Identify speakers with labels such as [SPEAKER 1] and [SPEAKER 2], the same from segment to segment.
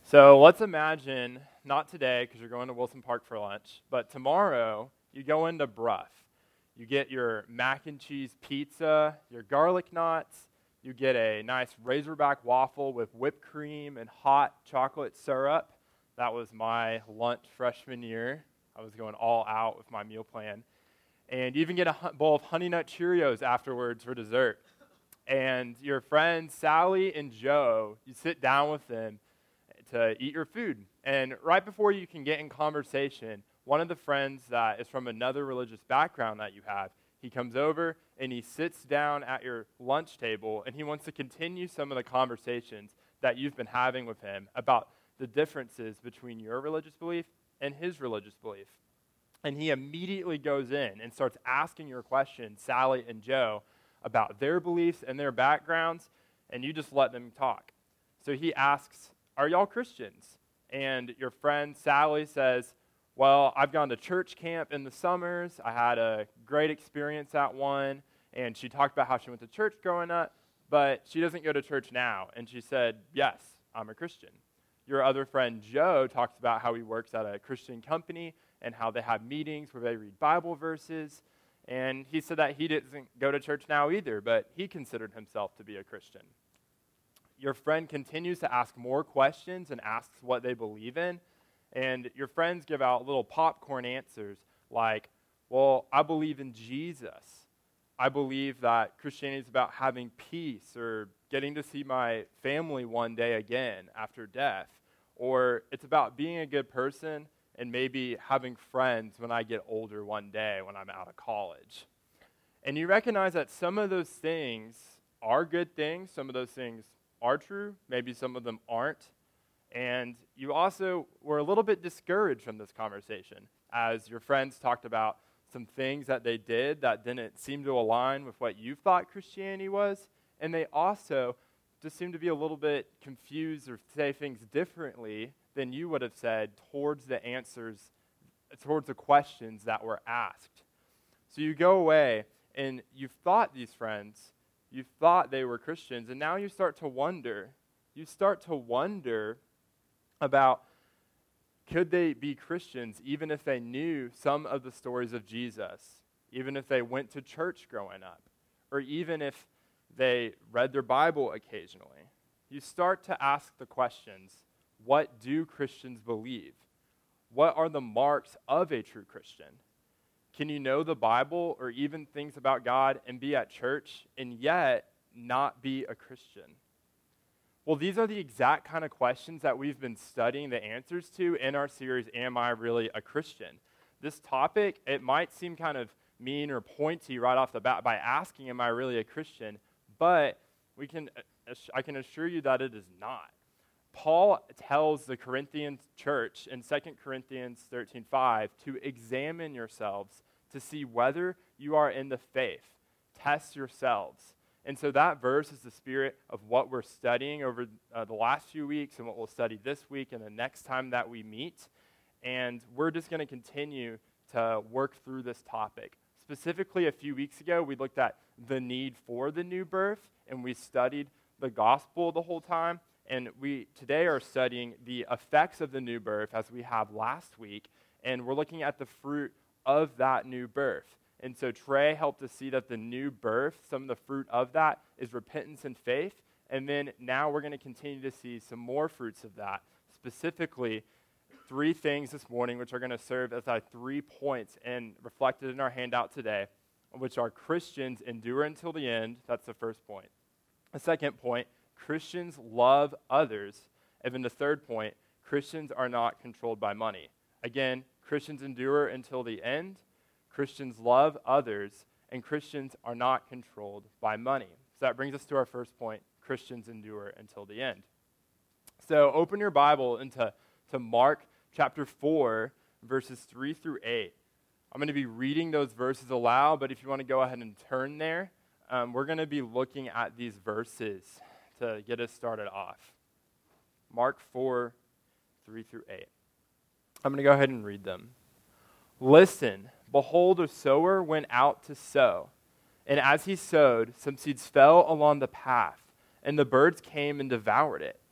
[SPEAKER 1] So let's imagine, not today because you're going to Wilson Park for lunch, but tomorrow you go into Bruff. You get your mac and cheese pizza, your garlic knots, you get a nice Razorback waffle with whipped cream and hot chocolate syrup. That was my lunch freshman year. I was going all out with my meal plan. And you even get a bowl of Honey Nut Cheerios afterwards for dessert. And your friends Sally and Joe, you sit down with them to eat your food. And right before you can get in conversation, one of the friends that is from another religious background that you have, he comes over and he sits down at your lunch table and he wants to continue some of the conversations that you've been having with him about the differences between your religious belief and his religious belief. And he immediately goes in and starts asking your questions, Sally and Joe, about their beliefs and their backgrounds, and you just let them talk. So he asks, "Are y'all Christians?" And your friend Sally says, "Well, I've gone to church camp in the summers. I had a great experience at one." And she talked about how she went to church growing up, but she doesn't go to church now. And she said, "Yes, I'm a Christian." Your other friend Joe talks about how he works at a Christian company and how they have meetings where they read Bible verses. And he said that he doesn't go to church now either, but he considered himself to be a Christian. Your friend continues to ask more questions and asks what they believe in. And your friends give out little popcorn answers like, "Well, I believe in Jesus. I believe that Christianity is about having peace or getting to see my family one day again after death. Or it's about being a good person and maybe having friends when I get older one day when I'm out of college." And you recognize that some of those things are good things, some of those things are true, maybe some of them aren't. And you also were a little bit discouraged from this conversation as your friends talked about some things that they did that didn't seem to align with what you thought Christianity was. And they also just seemed to be a little bit confused or say things differently than you would have said towards the answers, towards the questions that were asked. So you go away and you've thought these friends, you thought they were Christians, and now you start to wonder. You start to wonder about, could they be Christians even if they knew some of the stories of Jesus, even if they went to church growing up, or even if they read their Bible occasionally? You start to ask the questions, what do Christians believe? What are the marks of a true Christian? Can you know the Bible or even things about God and be at church and yet not be a Christian? Well, these are the exact kind of questions that we've been studying the answers to in our series, Am I Really a Christian? This topic, it might seem kind of mean or pointy right off the bat by asking, am I really a Christian? But I can assure you that it is not. Paul tells the Corinthian church in 2 Corinthians 13:5 to examine yourselves to see whether you are in the faith. Test yourselves. And so that verse is the spirit of what we're studying over the last few weeks and what we'll study this week and the next time that we meet. And we're just going to continue to work through this topic. Specifically, a few weeks ago, we looked at the need for the new birth, and we studied the gospel the whole time. And we today are studying the effects of the new birth as we have last week, and we're looking at the fruit of that new birth. And so Trey helped us see that the new birth, some of the fruit of that is repentance and faith, and then now we're going to continue to see some more fruits of that, specifically 3 things this morning which are going to serve as our 3 points and reflected in our handout today, which are Christians endure until the end. That's the first point. The second point, Christians love others. And then the third point, Christians are not controlled by money. Again, Christians endure until the end, Christians love others, and Christians are not controlled by money. So that brings us to our first point, Christians endure until the end. So open your Bible into Mark chapter 4, verses 3 through 8. I'm going to be reading those verses aloud, but if you want to go ahead and turn there, we're going to be looking at these verses to get us started off. Mark 4, 3 through 8. I'm going to go ahead and read them. "Listen, behold, a sower went out to sow. And as he sowed, some seeds fell along the path, and the birds came and devoured it.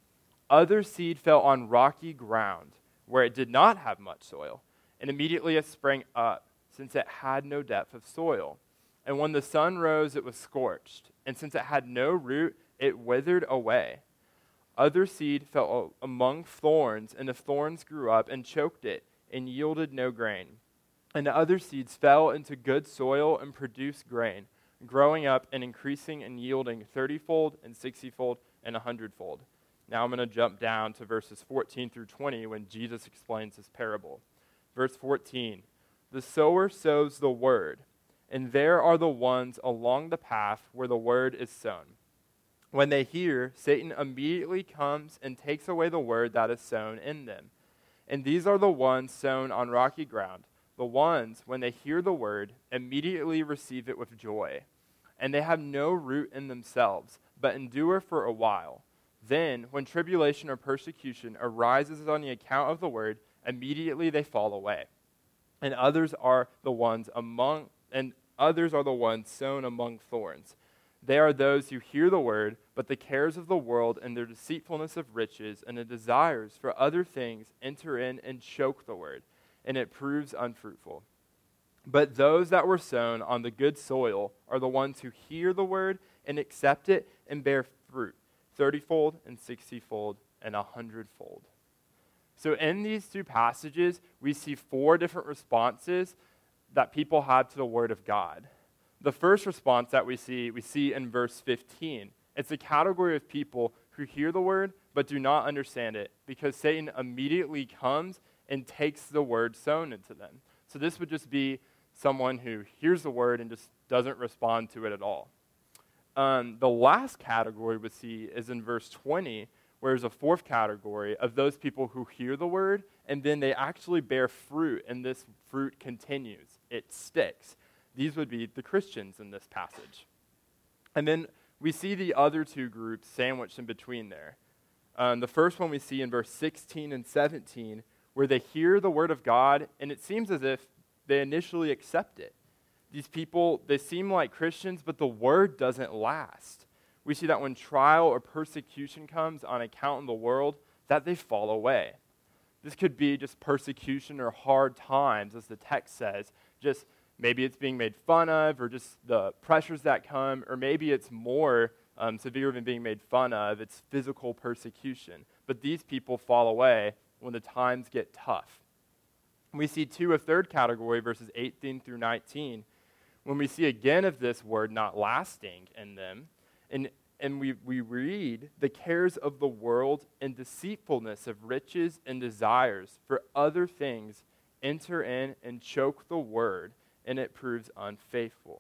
[SPEAKER 1] Other seed fell on rocky ground, where it did not have much soil, and immediately it sprang up, since it had no depth of soil. And when the sun rose, it was scorched, and since it had no root, it withered away. Other seed fell among thorns, and the thorns grew up and choked it, and yielded no grain. And the other seeds fell into good soil and produced grain, growing up and increasing and yielding 30-fold and 60-fold and 100-fold. Now I'm going to jump down to verses 14 through 20 when Jesus explains this parable. Verse 14, the sower sows the word, and there are the ones along the path where the word is sown. When they hear, Satan immediately comes and takes away the word that is sown in them. And these are the ones sown on rocky ground, the ones, when they hear the word, immediately receive it with joy. And they have no root in themselves, but endure for a while. Then, when tribulation or persecution arises on the account of the word, immediately they fall away. And others are the ones sown among thorns. They are those who hear the word, but the cares of the world and their deceitfulness of riches and the desires for other things enter in and choke the word, and it proves unfruitful. But those that were sown on the good soil are the ones who hear the word and accept it and bear fruit, 30-fold and 60-fold and 100-fold. So in these two passages, we see 4 different responses that people have to the word of God. The first response that we see in verse 15. It's a category of people who hear the word but do not understand it, because Satan immediately comes and takes the word sown into them. So this would just be someone who hears the word and just doesn't respond to it at all. The last category we see is in verse 20, where there's a 4th category of those people who hear the word and then they actually bear fruit, and this fruit continues. It sticks. These would be the Christians in this passage. And then we see the other 2 groups sandwiched in between there. The first one we see in verse 16 and 17, where they hear the word of God, and it seems as if they initially accept it. These people, they seem like Christians, but the word doesn't last. We see that when trial or persecution comes on account of the world, that they fall away. This could be just persecution or hard times, as the text says, just maybe it's being made fun of, or just the pressures that come, or maybe it's more severe than being made fun of. It's physical persecution. But these people fall away when the times get tough. We see a 3rd category, verses 18 through 19, when we see again of this word not lasting in them, and we read the cares of the world and deceitfulness of riches and desires for other things enter in and choke the word, and it proves unfaithful.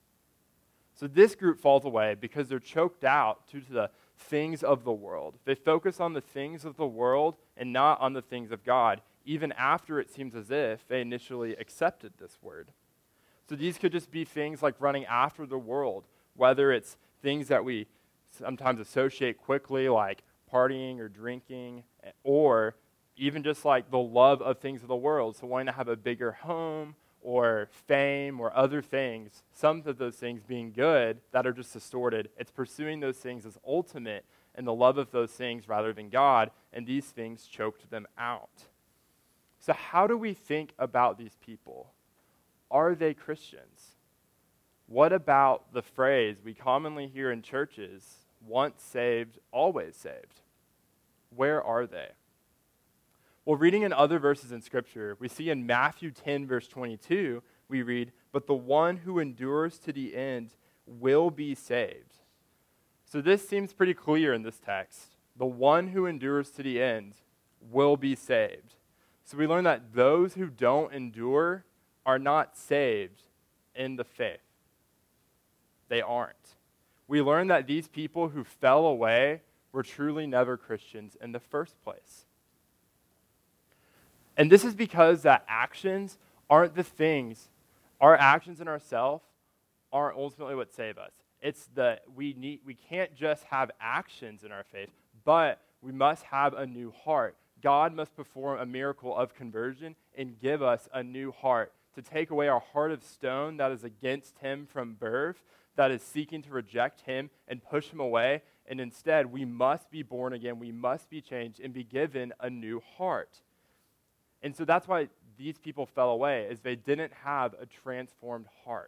[SPEAKER 1] So this group falls away because they're choked out due to the things of the world. They focus on the things of the world and not on the things of God, even after it seems as if they initially accepted this word. So these could just be things like running after the world, whether it's things that we sometimes associate quickly, like partying or drinking, or even just like the love of things of the world, so wanting to have a bigger home or fame or other things, some of those things being good that are just distorted. It's pursuing those things as ultimate and the love of those things rather than God, and these things choked them out. So how do we think about these people? Are they Christians? What about the phrase we commonly hear in churches, once saved, always saved? Where are they? Well, reading in other verses in Scripture, we see in Matthew 10, verse 22, we read, "But the one who endures to the end will be saved." So this seems pretty clear in this text. The one who endures to the end will be saved. So we learn that those who don't endure are not saved in the faith. They aren't. We learn that these people who fell away were truly never Christians in the first place. And this is because that actions aren't the things, our actions in ourselves aren't ultimately what save us. It's that we can't just have actions in our faith, but we must have a new heart. God must perform a miracle of conversion and give us a new heart, to take away our heart of stone that is against him from birth, that is seeking to reject him and push him away, and instead we must be born again, we must be changed and be given a new heart. And so that's why these people fell away, is they didn't have a transformed heart.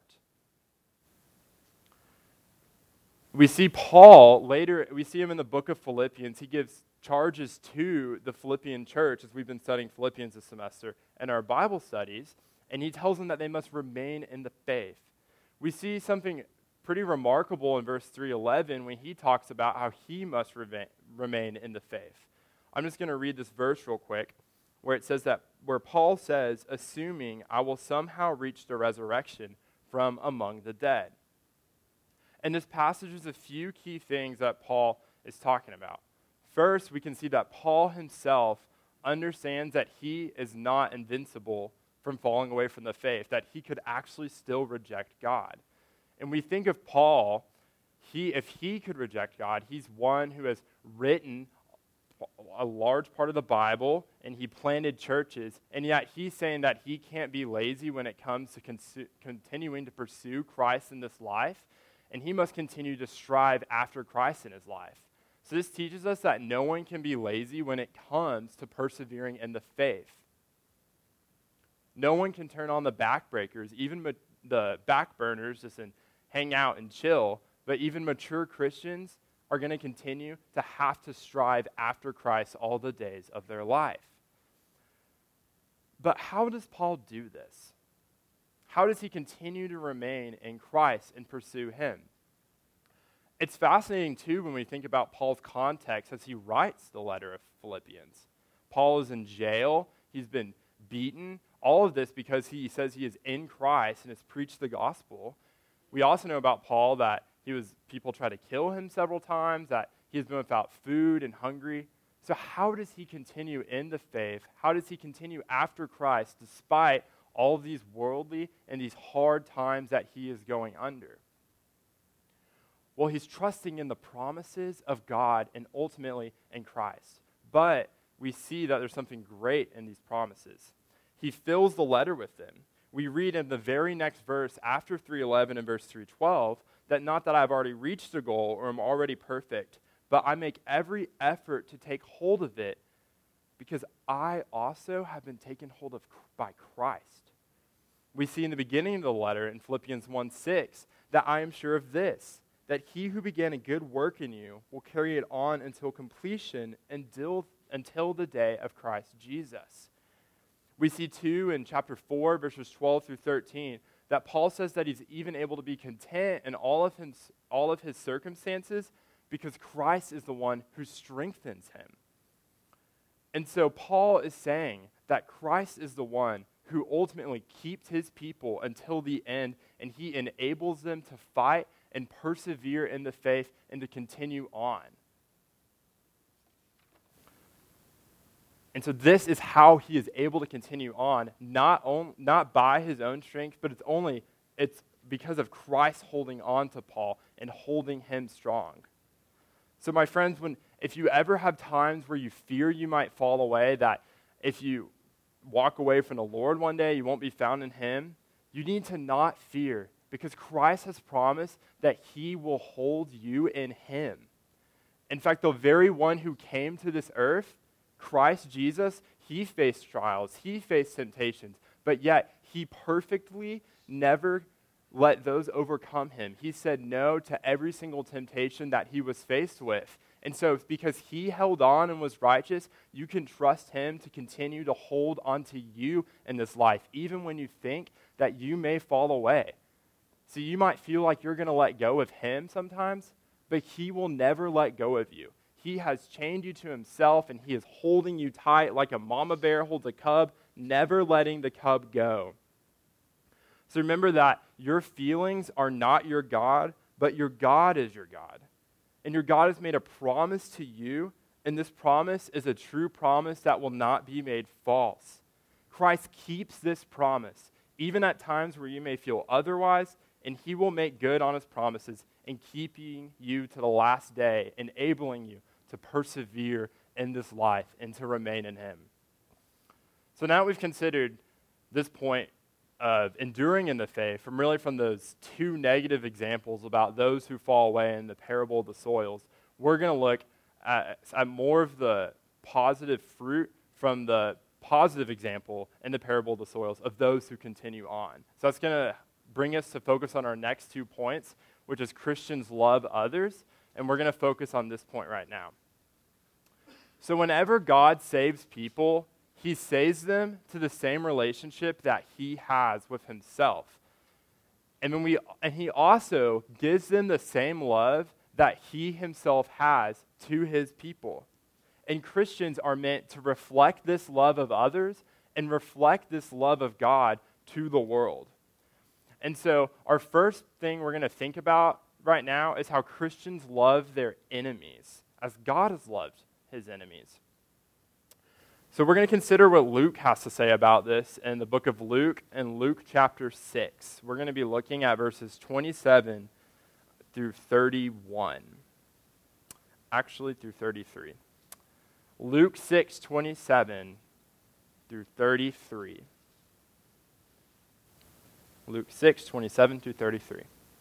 [SPEAKER 1] We see Paul later, we see him in the book of Philippians. He gives charges to the Philippian church, as we've been studying Philippians this semester in our Bible studies, and he tells them that they must remain in the faith. We see something pretty remarkable in verse 3:11 when he talks about how he must remain in the faith. I'm just going to read this verse real quick, where it says that, where Paul says, assuming I will somehow reach the resurrection from among the dead. And this passage is a few key things that Paul is talking about. First, we can see that Paul himself understands that he is not invincible from falling away from the faith, that he could actually still reject God. And we think of Paul, if he could reject God, he's one who has written a large part of the Bible, and he planted churches, and yet he's saying that he can't be lazy when it comes to continuing to pursue Christ in this life, and he must continue to strive after Christ in his life. So this teaches us that no one can be lazy when it comes to persevering in the faith. No one can turn on the backbreakers, even the backburners, just and hang out and chill, but even mature Christians are going to continue to have to strive after Christ all the days of their life. But how does Paul do this? How does he continue to remain in Christ and pursue him? It's fascinating, too, when we think about Paul's context as he writes the letter of Philippians. Paul is in jail. He's been beaten. All of this because he says he is in Christ and has preached the gospel. We also know about Paul that people try to kill him several times, that he has been without food and hungry. So how does he continue in the faith? How does he continue after Christ despite all of these worldly and these hard times that he is going under? Well, he's trusting in the promises of God and ultimately in Christ. But we see that there's something great in these promises. He fills the letter with them. We read in the very next verse after 3:11 and verse 3:12 that not that I've already reached the goal or am already perfect, but I make every effort to take hold of it because I also have been taken hold of by Christ. We see in the beginning of the letter in Philippians 1:6 that I am sure of this, that he who began a good work in you will carry it on until completion until the day of Christ Jesus. We see too in chapter 4, verses 12 through 13, that Paul says that he's even able to be content in all of his circumstances because Christ is the one who strengthens him. And so Paul is saying that Christ is the one who ultimately keeps his people until the end, and he enables them to fight and persevere in the faith and to continue on. And so this is how he is able to continue on, not by his own strength, but it's because of Christ holding on to Paul and holding him strong. So my friends, if you ever have times where you fear you might fall away, that if you walk away from the Lord one day, you won't be found in him, you need to not fear, because Christ has promised that he will hold you in him. In fact, the very one who came to this earth, Christ Jesus, he faced trials, he faced temptations, but yet he perfectly never let those overcome him. He said no to every single temptation that he was faced with. And so because he held on and was righteous, you can trust him to continue to hold on to you in this life, even when you think that you may fall away. So you might feel like you're going to let go of him sometimes, but he will never let go of you. He has chained you to himself, and he is holding you tight like a mama bear holds a cub, never letting the cub go. So remember that your feelings are not your God, but your God is your God. And your God has made a promise to you, and this promise is a true promise that will not be made false. Christ keeps this promise, even at times where you may feel otherwise, and he will make good on his promises and keeping you to the last day, enabling you to persevere in this life and to remain in him. So now we've considered this point of enduring in the faith from those two negative examples about those who fall away in the parable of the soils. we're going to look at more of the positive fruit from the positive example in the parable of the soils of those who continue on. So that's going to bring us to focus on our next 2 points, which is Christians love others, and we're going to focus on this point right now. So whenever God saves people, he saves them to the same relationship that he has with himself. And he also gives them the same love that he himself has to his people. And Christians are meant to reflect this love of others and reflect this love of God to the world. And so our first thing we're going to think about right now is how Christians love their enemies, as God has loved his enemies. So we're going to consider what Luke has to say about this in the book of Luke, in Luke chapter 6. We're going to be looking at verses 27 through 31. Actually, through 33. Luke 6, 27 through 33. Luke 6, 27 through 33.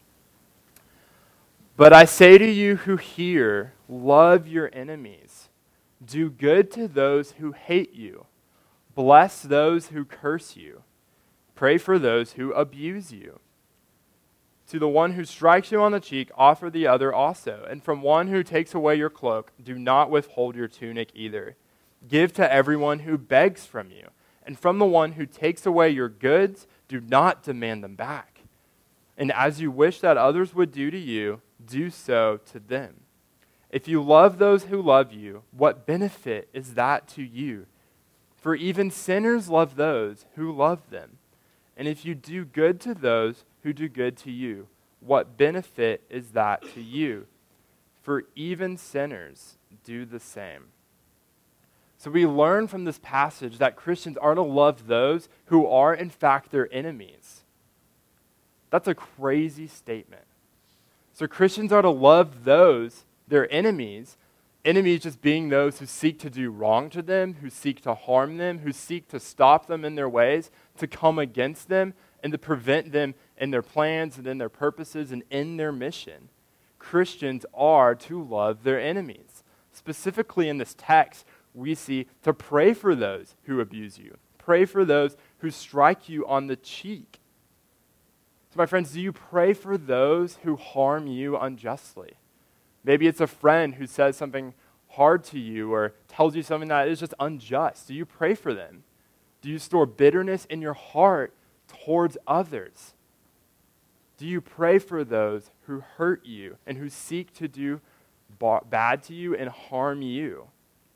[SPEAKER 1] But I say to you who hear, love your enemies. Do good to those who hate you. Bless those who curse you. Pray for those who abuse you. To the one who strikes you on the cheek, offer the other also. And from one who takes away your cloak, do not withhold your tunic either. Give to everyone who begs from you. And from the one who takes away your goods, do not demand them back. And as you wish that others would do to you, do so to them. If you love those who love you, what benefit is that to you? For even sinners love those who love them. And if you do good to those who do good to you, what benefit is that to you? For even sinners do the same. So we learn from this passage that Christians are to love those who are in fact their enemies. That's a crazy statement. So Christians are to love those, their enemies, enemies just being those who seek to do wrong to them, who seek to harm them, who seek to stop them in their ways, to come against them, and to prevent them in their plans and in their purposes and in their mission. Christians are to love their enemies. Specifically in this text, we see to pray for those who abuse you. Pray for those who strike you on the cheek. So my friends, do you pray for those who harm you unjustly? Maybe it's a friend who says something hard to you or tells you something that is just unjust. Do you pray for them? Do you store bitterness in your heart towards others? Do you pray for those who hurt you and who seek to do bad to you and harm you?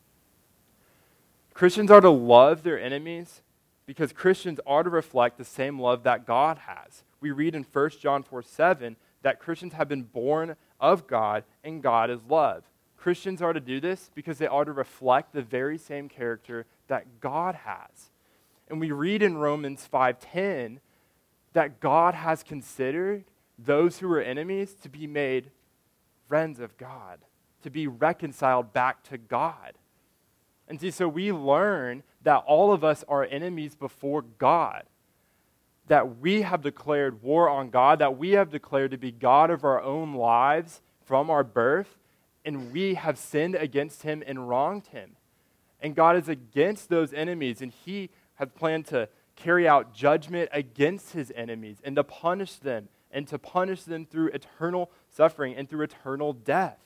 [SPEAKER 1] Christians are to love their enemies because Christians are to reflect the same love that God has. We read in 1 John 4:7 that Christians have been born of God and God is love. Christians are to do this because they are to reflect the very same character that God has. And we read in Romans 5:10 that God has considered those who are enemies to be made friends of God, to be reconciled back to God. And see, so we learn that all of us are enemies before God, that we have declared war on God, that we have declared to be God of our own lives from our birth, and we have sinned against him and wronged him. And God is against those enemies, and he has planned to carry out judgment against his enemies and to punish them through eternal suffering and through eternal death.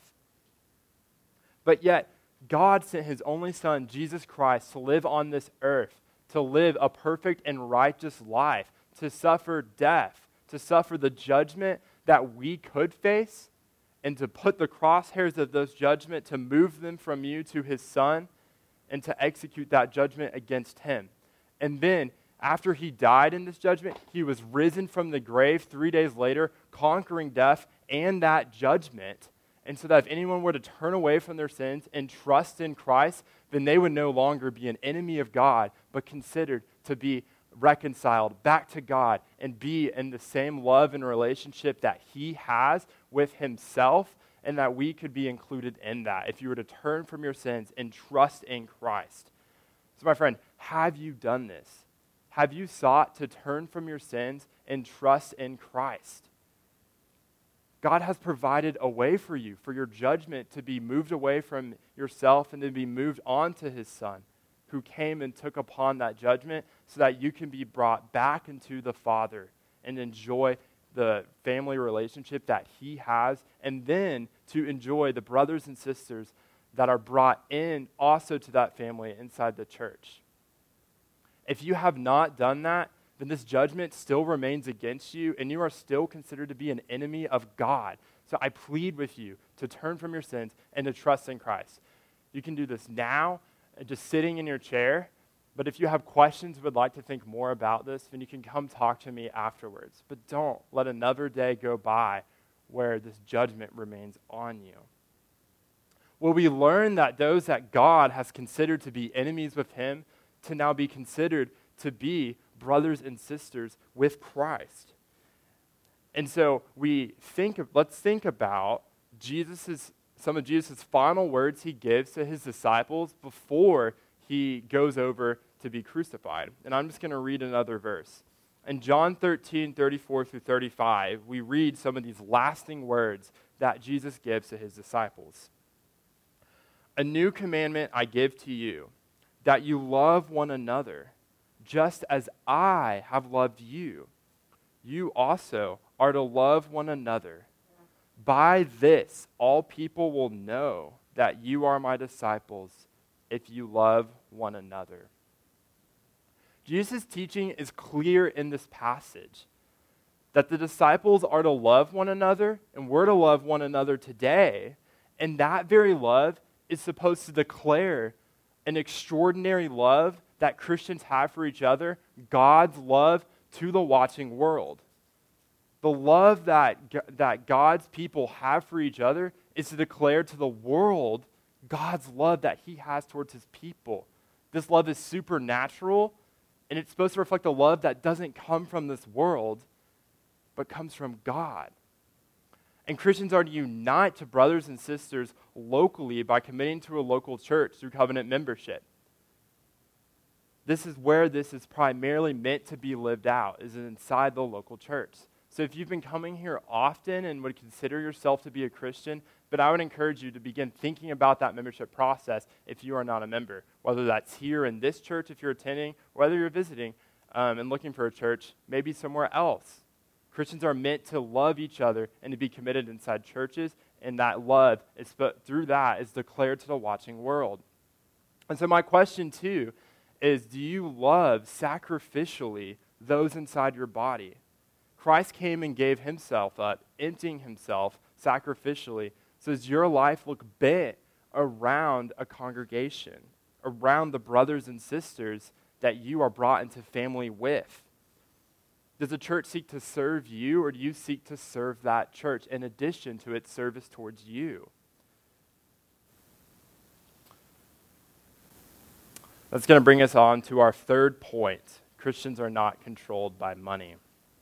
[SPEAKER 1] But yet, God sent his only Son, Jesus Christ, to live on this earth, to live a perfect and righteous life, to suffer death, to suffer the judgment that we could face, and to put the crosshairs of those judgment to move them from you to his Son, and to execute that judgment against him. And then, after he died in this judgment, he was risen from the grave 3 days later, conquering death and that judgment. And so that if anyone were to turn away from their sins and trust in Christ, then they would no longer be an enemy of God, but considered to be reconciled back to God and be in the same love and relationship that he has with himself, and that we could be included in that if you were to turn from your sins and trust in Christ. So my friend, have you done this? Have you sought to turn from your sins and trust in Christ? God has provided a way for you, for your judgment to be moved away from yourself and to be moved on to his Son, who came and took upon that judgment so that you can be brought back into the Father and enjoy the family relationship that he has, and then to enjoy the brothers and sisters that are brought in also to that family inside the church. If you have not done that, then this judgment still remains against you, and you are still considered to be an enemy of God. So I plead with you to turn from your sins and to trust in Christ. You can do this now, just sitting in your chair, but if you have questions, would like to think more about this, then you can come talk to me afterwards. But don't let another day go by where this judgment remains on you. Will we learn that those that God has considered to be enemies with him to now be considered to be brothers and sisters with Christ? And so let's think about some of Jesus' final words he gives to his disciples before he goes over to be crucified. And I'm just going to read another verse. In John 13, 34 through 35, we read some of these lasting words that Jesus gives to his disciples. A new commandment I give to you, that you love one another, just as I have loved you. You also are to love one another. By this, all people will know that you are my disciples, if you love one another. Jesus' teaching is clear in this passage that the disciples are to love one another, and we're to love one another today, and that very love is supposed to declare an extraordinary love that Christians have for each other, God's love to the watching world. The love that God's people have for each other is to declare to the world God's love that he has towards his people. This love is supernatural, and it's supposed to reflect a love that doesn't come from this world, but comes from God. And Christians are to unite to brothers and sisters locally by committing to a local church through covenant membership. This is where this is primarily meant to be lived out, is inside the local church. So if you've been coming here often and would consider yourself to be a Christian, but I would encourage you to begin thinking about that membership process if you are not a member, whether that's here in this church if you're attending, or whether you're visiting and looking for a church, maybe somewhere else. Christians are meant to love each other and to be committed inside churches, and that love through that is declared to the watching world. And so my question too is, do you love sacrificially those inside your body? Christ came and gave himself up, emptying himself sacrificially. So does your life look bent around a congregation, around the brothers and sisters that you are brought into family with? Does the church seek to serve you, or do you seek to serve that church in addition to its service towards you? That's going to bring us on to our third point. Christians are not controlled by money.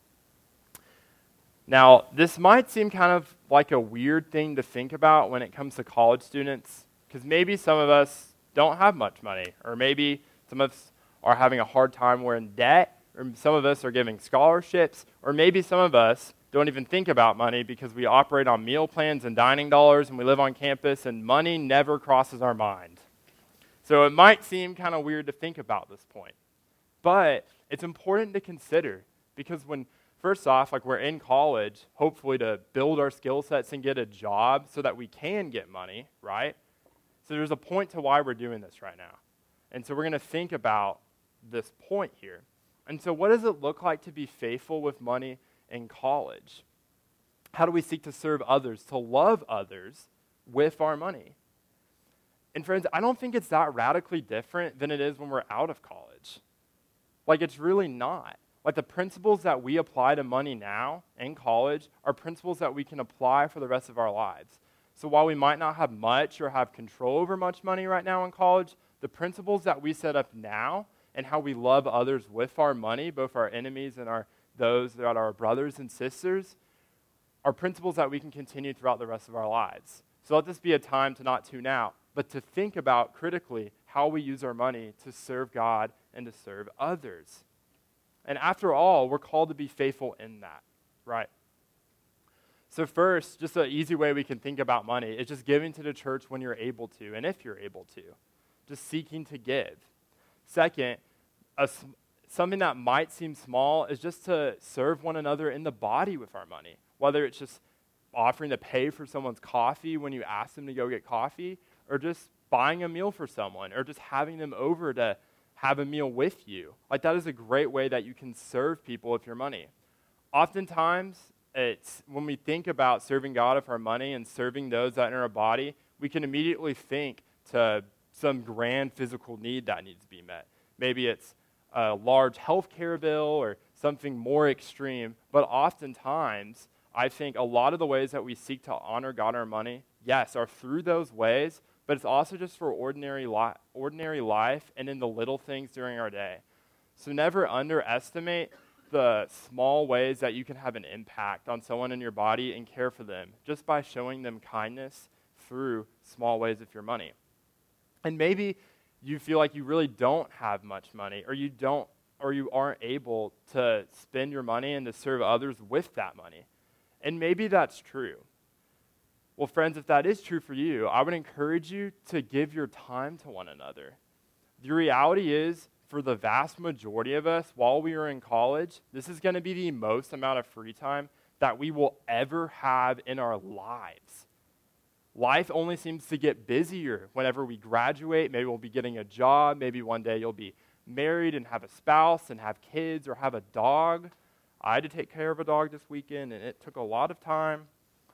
[SPEAKER 1] Now, this might seem kind of like a weird thing to think about when it comes to college students, because maybe some of us don't have much money, or maybe some of us are having a hard time, we're in debt, or some of us are giving scholarships, or maybe some of us don't even think about money because we operate on meal plans and dining dollars and we live on campus and money never crosses our mind. So it might seem kind of weird to think about this point. But it's important to consider because first off, we're in college, hopefully to build our skill sets and get a job so that we can get money, right? So there's a point to why we're doing this right now. And so we're going to think about this point here. And so what does it look like to be faithful with money in college? How do we seek to serve others, to love others with our money? And friends, I don't think it's that radically different than it is when we're out of college. It's really not. The principles that we apply to money now in college are principles that we can apply for the rest of our lives. So while we might not have much or have control over much money right now in college, the principles that we set up now and how we love others with our money, both our enemies and those that are our brothers and sisters, are principles that we can continue throughout the rest of our lives. So let this be a time to not tune out, but to think about critically how we use our money to serve God and to serve others. And after all, we're called to be faithful in that, right? So first, just an easy way we can think about money is just giving to the church when you're able to, and if you're able to. Just seeking to give. Second, something that might seem small is just to serve one another in the body with our money, whether it's just offering to pay for someone's coffee when you ask them to go get coffee, or just buying a meal for someone, or just having them over to have a meal with you. Like, that is a great way that you can serve people with your money. Oftentimes, it's when we think about serving God with our money and serving those that are in our body, we can immediately think to some grand physical need that needs to be met. Maybe it's a large healthcare bill or something more extreme, but oftentimes, I think a lot of the ways that we seek to honor God in our money, yes, are through those ways, but it's also just for ordinary life and in the little things during our day. So never underestimate the small ways that you can have an impact on someone in your body and care for them just by showing them kindness through small ways with your money. And maybe you feel like you really don't have much money, or you aren't able to spend your money and to serve others with that money. And maybe that's true. Well, friends, if that is true for you, I would encourage you to give your time to one another. The reality is, for the vast majority of us, while we are in college, this is going to be the most amount of free time that we will ever have in our lives. Life only seems to get busier whenever we graduate. Maybe we'll be getting a job. Maybe one day you'll be married and have a spouse and have kids or have a dog. I had to take care of a dog this weekend, and it took a lot of time.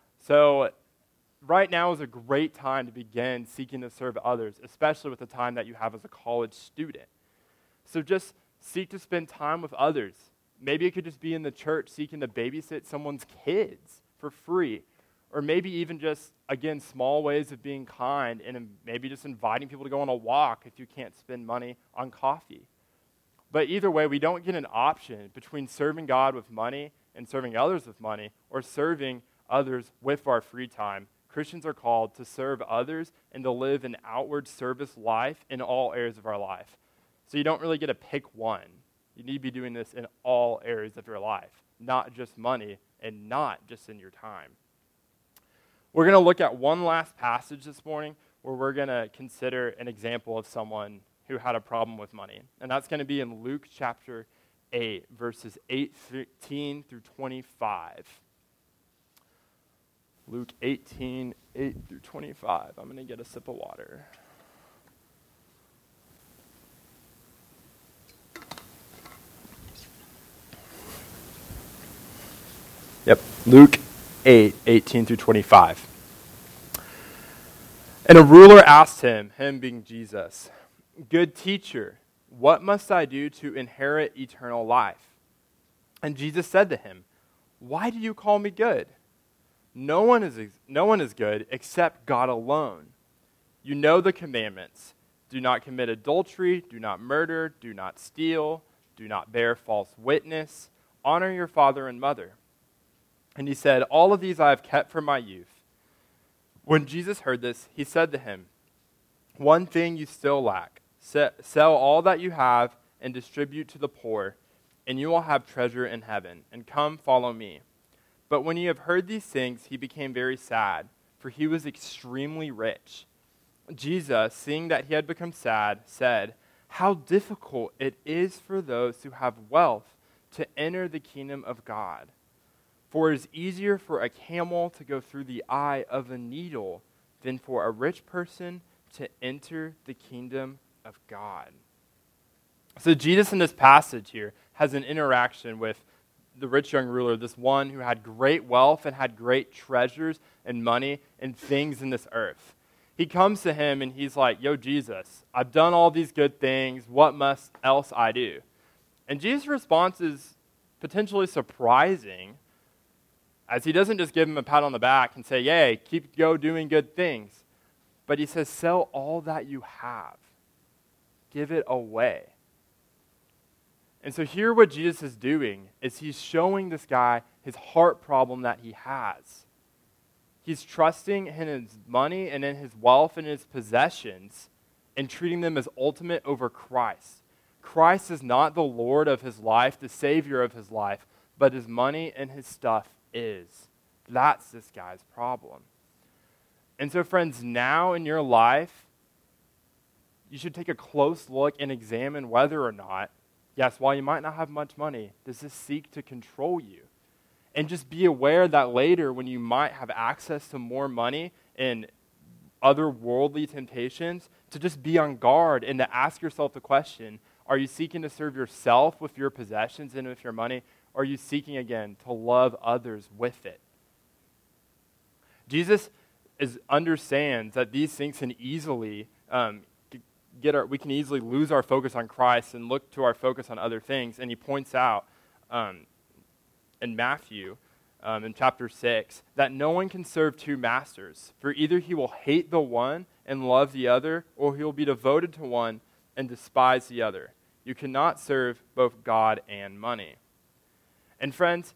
[SPEAKER 1] So right now is a great time to begin seeking to serve others, especially with the time that you have as a college student. So just seek to spend time with others. Maybe it could just be in the church seeking to babysit someone's kids for free. Or maybe even just, again, small ways of being kind and maybe just inviting people to go on a walk if you can't spend money on coffee. But either way, we don't get an option between serving God with money and serving others with money, or serving others with our free time. Christians are called to serve others and to live an outward service life in all areas of our life. So you don't really get to pick one. You need to be doing this in all areas of your life, not just money and not just in your time. We're going to look at one last passage this morning where we're going to consider an example of someone who had a problem with money. And that's going to be in Luke chapter 8, verses 18 through 25. Luke 18, 8 through 25. I'm going to get a sip of water. Yep, Luke 8, 18 through 25. And a ruler asked him being Jesus, "Good teacher, what must I do to inherit eternal life?" And Jesus said to him, "Why do you call me good? No one is good except God alone. You know the commandments. Do not commit adultery, do not murder, do not steal, do not bear false witness, honor your father and mother." And he said, "All of these I have kept from my youth." When Jesus heard this, he said to him, "One thing you still lack. Sell all that you have and distribute to the poor, and you will have treasure in heaven. And come, follow me." But when he had heard these things, he became very sad, for he was extremely rich. Jesus, seeing that he had become sad, said, "How difficult it is for those who have wealth to enter the kingdom of God. For it is easier for a camel to go through the eye of a needle than for a rich person to enter the kingdom of God." So Jesus in this passage here has an interaction with the rich young ruler, this one who had great wealth and had great treasures and money and things in this earth. He comes to him and he's like, "Yo, Jesus, I've done all these good things. What must else I do?" And Jesus' response is potentially surprising, as he doesn't just give him a pat on the back and say, "Yay, keep doing good things." But he says, "Sell all that you have. Give it away." And so here what Jesus is doing is he's showing this guy his heart problem that he has. He's trusting in his money and in his wealth and his possessions and treating them as ultimate over Christ. Christ is not the Lord of his life, the Savior of his life, but his money and his stuff is. That's this guy's problem. And so, friends, now in your life, you should take a close look and examine whether or not, yes, while you might not have much money, does this seek to control you? And just be aware that later, when you might have access to more money and other worldly temptations, to just be on guard and to ask yourself the question, are you seeking to serve yourself with your possessions and with your money? Or are you seeking, again, to love others with it? Jesus understands that these things can easily we can easily lose our focus on Christ and look to our focus on other things. And he points out in Matthew, in chapter 6, that no one can serve two masters, for either he will hate the one and love the other, or he will be devoted to one and despise the other. You cannot serve both God and money. And friends,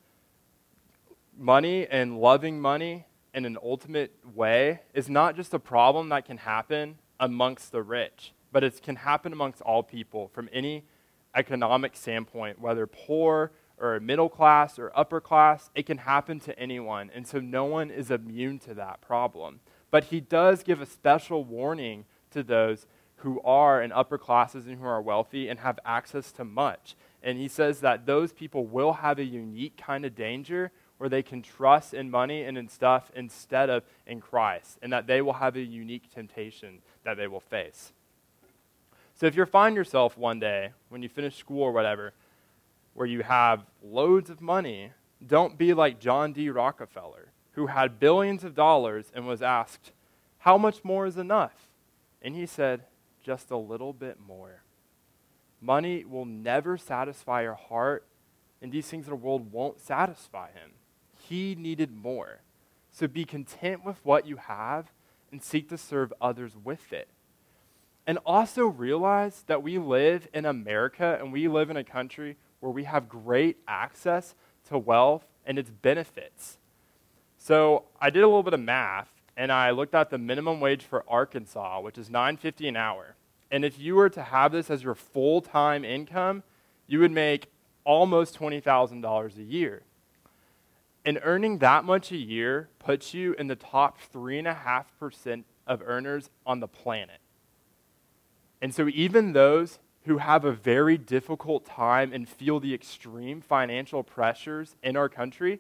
[SPEAKER 1] money and loving money in an ultimate way is not just a problem that can happen amongst the rich, but it can happen amongst all people from any economic standpoint, whether poor or middle class or upper class. It can happen to anyone, and so no one is immune to that problem. But he does give a special warning to those who are in upper classes and who are wealthy and have access to much. And he says that those people will have a unique kind of danger where they can trust in money and in stuff instead of in Christ, and that they will have a unique temptation that they will face. So if you find yourself one day, when you finish school or whatever, where you have loads of money, don't be like John D. Rockefeller, who had billions of dollars and was asked, how much more is enough? And he said, just a little bit more. Money will never satisfy your heart, and these things in the world won't satisfy him. He needed more. So be content with what you have and seek to serve others with it. And also realize that we live in America and we live in a country where we have great access to wealth and its benefits. So I did a little bit of math, and I looked at the minimum wage for Arkansas, which is $9.50 an hour. And if you were to have this as your full-time income, you would make almost $20,000 a year. And earning that much a year puts you in the top 3.5% of earners on the planet. And so even those who have a very difficult time and feel the extreme financial pressures in our country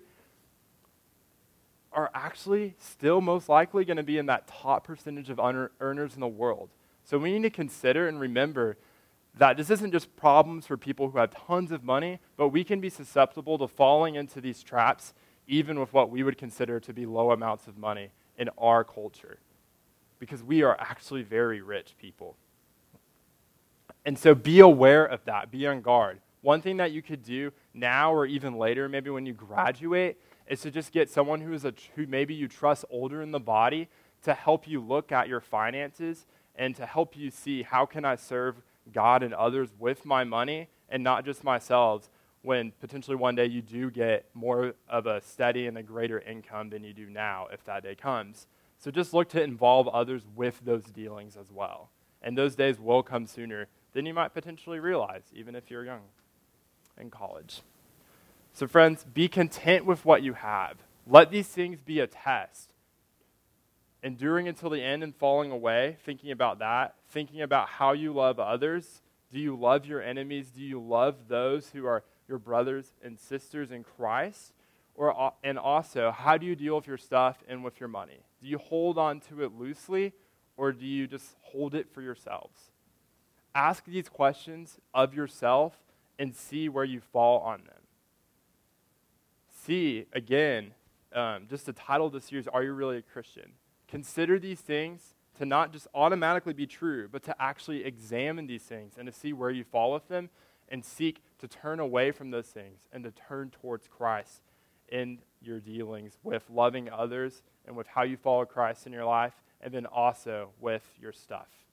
[SPEAKER 1] are actually still most likely going to be in that top percentage of earners in the world. So we need to consider and remember that this isn't just problems for people who have tons of money, but we can be susceptible to falling into these traps even with what we would consider to be low amounts of money in our culture, because we are actually very rich people. And so be aware of that. Be on guard. One thing that you could do now or even later, maybe when you graduate, is to just get someone who maybe you trust older in the body to help you look at your finances and to help you see, how can I serve God and others with my money and not just myself, when potentially one day you do get more of a steady and a greater income than you do now, if that day comes. So just look to involve others with those dealings as well. And those days will come sooner than you might potentially realize, even if you're young in college. So friends, be content with what you have. Let these things be a test. Enduring until the end and falling away, thinking about that, thinking about how you love others. Do you love your enemies? Do you love those who are your brothers and sisters in Christ? And also, how do you deal with your stuff and with your money? Do you hold on to it loosely, or do you just hold it for yourselves? Ask these questions of yourself and see where you fall on them. See, again, just the title of this series, Are You Really a Christian? Consider these things to not just automatically be true, but to actually examine these things and to see where you fall with them and seek to turn away from those things and to turn towards Christ in your dealings with loving others and with how you follow Christ in your life, and then also with your stuff.